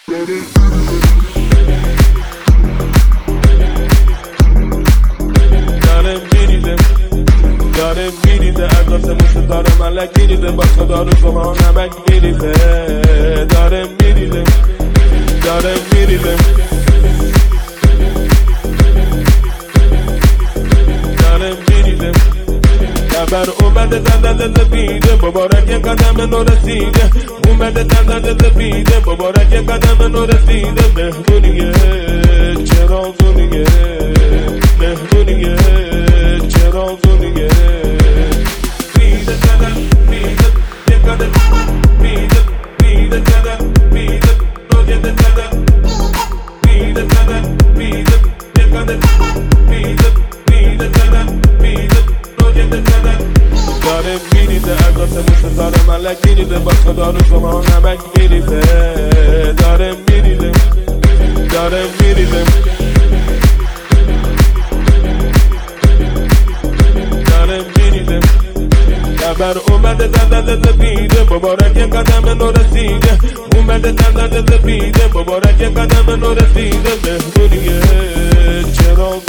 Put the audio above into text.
داره میریزه از آسمون ستاره ملک میریزه با خدا رو شما نمک میریزه داره میریزه داره میریزه داره میریزه خبر اومده دندان زفیده مبارک قدم نو رسیده اومده دندان زفیده مبارک قدم نو رسیده مهمونیه چرا زونیه مهمونیه چرا زونیه میده قدم میده یه قدم میده میده قدم میده رویه قدم میده قدم میده یه قدم میده میده قدم میده رویه قدم داره میریزه از آسمون ستاره ملک میریزه با خدا رو شما نمک میریزه داره میریزه داره میریزه داره میریزه خبر اومده دندان زفیده مبارک قدم نو رسیده اومده دندان زفیده مبارک قدم نو رسیده مهمونیه چرا